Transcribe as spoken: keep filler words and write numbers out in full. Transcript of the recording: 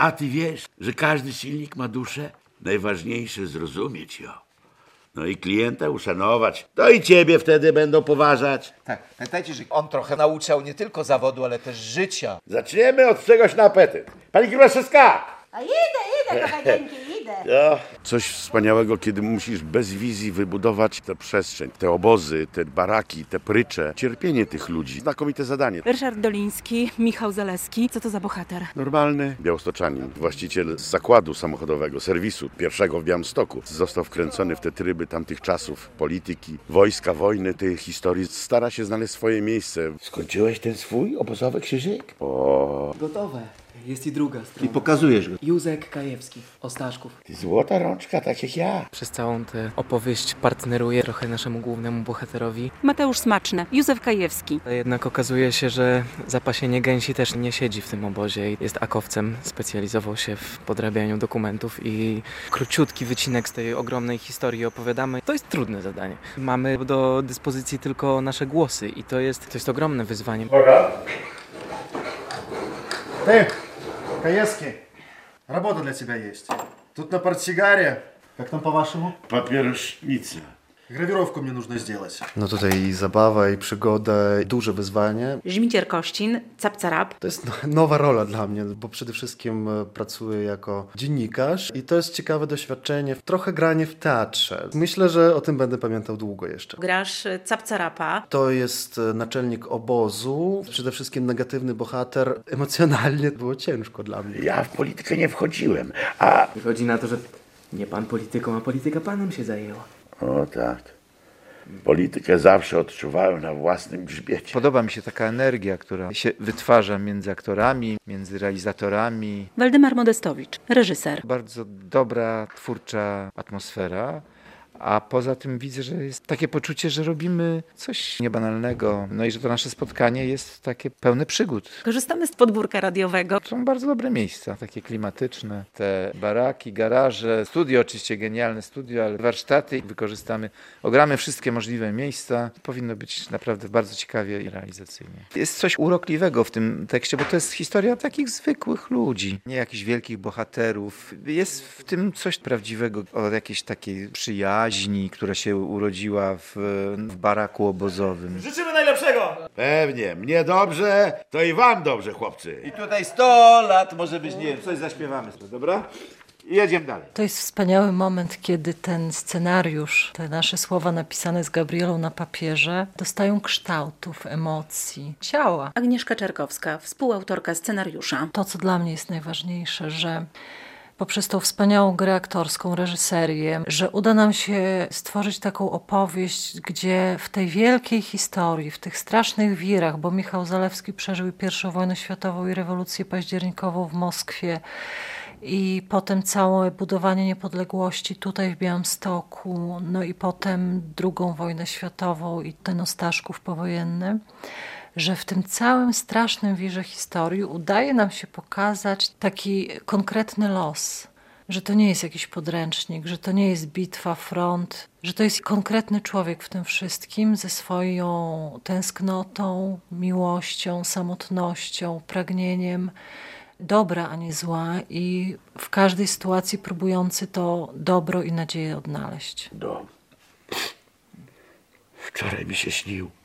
A ty wiesz, że każdy silnik ma duszę? Najważniejsze zrozumieć ją. No i klienta uszanować. To i ciebie wtedy będą poważać. Tak, pamiętajcie, że on trochę nauczał nie tylko zawodu, ale też życia. Zaczniemy od czegoś na apetyt. Pani Grubaszewska! A idę, idę, kochanieńki, idę. No. Coś wspaniałego, kiedy musisz bez wizji wybudować tę przestrzeń, te obozy, te baraki, te prycze. Cierpienie tych ludzi. Znakomite zadanie. Ryszard Doliński, Michał Zaleski. Co to za bohater? Normalny białostoczanin, właściciel zakładu samochodowego, serwisu pierwszego w Białymstoku. Został wkręcony w te tryby tamtych czasów, polityki, wojska, wojny, tej historii. Stara się znaleźć swoje miejsce. Skończyłeś ten swój obozowy krzyżyk? O. Gotowe. Jest i druga strona. I pokazujesz go. Józek Kajewski, Ostaszków. Ty złota rączka, tak jak ja. Przez całą tę opowieść partneruje trochę naszemu głównemu bohaterowi. Mateusz Smaczny, Józef Kajewski. Ale jednak okazuje się, że zapasienie gęsi też nie siedzi w tym obozie. Jest akowcem, specjalizował się w podrabianiu dokumentów i króciutki wycinek z tej ogromnej historii opowiadamy. To jest trudne zadanie. Mamy do dyspozycji tylko nasze głosy i to jest, to jest ogromne wyzwanie. Uwaga! Ty, Kajewski, работа для тебя есть. Тут на портсигаре, как там по-вашему? Papierośnica. Grawirowkę mnie нужно сделать. No tutaj i zabawa, i przygoda, i duże wyzwanie. Żmicier Kościn, Capcarab. To jest nowa rola dla mnie, bo przede wszystkim pracuję jako dziennikarz i to jest ciekawe doświadczenie, trochę granie w teatrze. Myślę, że o tym będę pamiętał długo jeszcze. Grasz Capcarapa. To jest naczelnik obozu, przede wszystkim negatywny bohater. Emocjonalnie było ciężko dla mnie. Ja w politykę nie wchodziłem, a... Wychodzi na to, że nie pan polityką, a polityka panem się zajęła. O tak. Politykę zawsze odczuwałem na własnym grzbiecie. Podoba mi się taka energia, która się wytwarza między aktorami, między realizatorami. Waldemar Modestowicz, reżyser. Bardzo dobra, twórcza atmosfera. A poza tym widzę, że jest takie poczucie, że robimy coś niebanalnego. No i że to nasze spotkanie jest takie pełne przygód. Korzystamy z podwórka radiowego. Są bardzo dobre miejsca, takie klimatyczne. Te baraki, garaże, studio, oczywiście genialne studio, ale warsztaty wykorzystamy. Ogramy wszystkie możliwe miejsca. Powinno być naprawdę bardzo ciekawie i realizacyjnie. Jest coś urokliwego w tym tekście, bo to jest historia takich zwykłych ludzi. Nie jakichś wielkich bohaterów. Jest w tym coś prawdziwego, o jakiejś takiej przyjaźni, która się urodziła w, w baraku obozowym. Życzymy najlepszego! Pewnie. Mnie dobrze, to i wam dobrze, chłopcy. I tutaj sto lat może być, nie wiem, coś zaśpiewamy, dobra? I jedziemy dalej. To jest wspaniały moment, kiedy ten scenariusz, te nasze słowa napisane z Gabrielą na papierze dostają kształtów, emocji, ciała. Agnieszka Czarkowska, współautorka scenariusza. To, co dla mnie jest najważniejsze, że poprzez tą wspaniałą grę aktorską, reżyserię, że uda nam się stworzyć taką opowieść, gdzie w tej wielkiej historii, w tych strasznych wirach, bo Michał Zalewski przeżył pierwszą wojnę światową i rewolucję październikową w Moskwie i potem całe budowanie niepodległości tutaj w Białymstoku, no i potem drugą wojnę światową i ten Ostaszków powojenny, że w tym całym strasznym wirze historii udaje nam się pokazać taki konkretny los, że to nie jest jakiś podręcznik, że to nie jest bitwa, front, że to jest konkretny człowiek w tym wszystkim ze swoją tęsknotą, miłością, samotnością, pragnieniem dobra, a nie zła i w każdej sytuacji próbujący to dobro i nadzieję odnaleźć. No. Wczoraj mi się śnił.